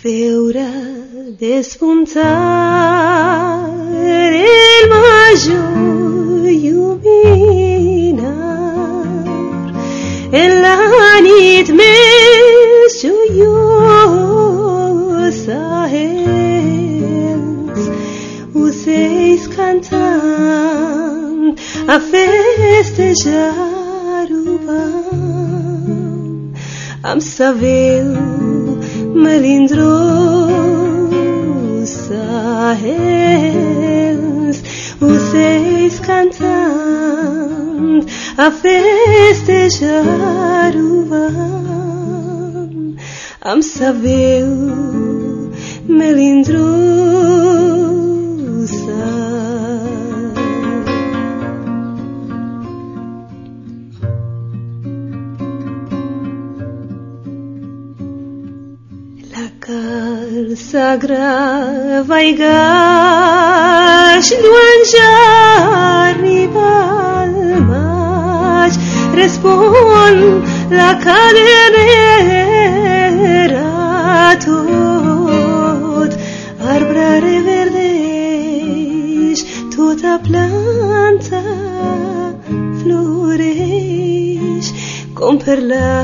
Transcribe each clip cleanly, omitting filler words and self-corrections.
veure despuntar el major lluminar en la nit més joiosa, els ocells cantant a festejar-ho van amb sa veu melindrosa, els ocells cantant a festejar-ho van amb sa veu melindrosa. Sagra vaigash luanjar rival maj respon la cadernera tot arbra reverdeix tota planta floreix com per la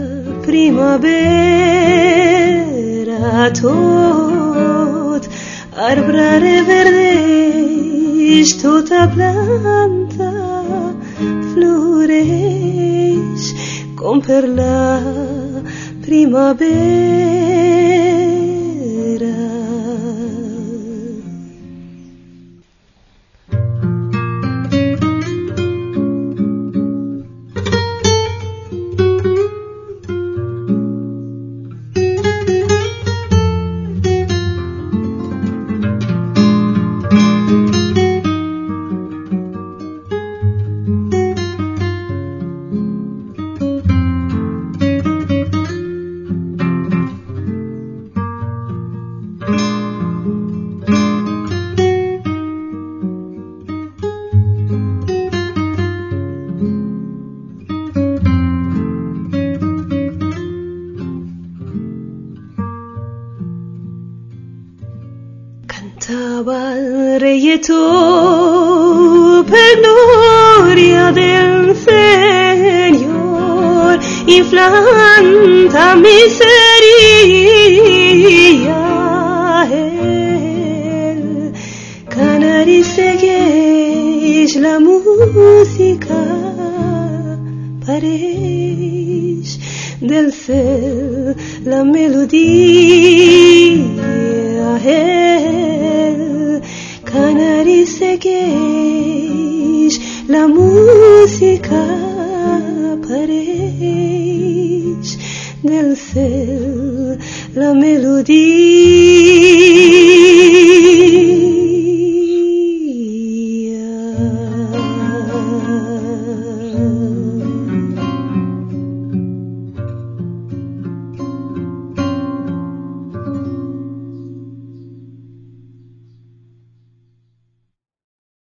primavera tot arbra reverdeix tota planta floreix com per la primavera. Cantaba el reyeto per gloria del Señor, inflanta miseria. El canari segueix la música, pareix del cel la melodia. El canari segueix la música, pareix del cel la melodia.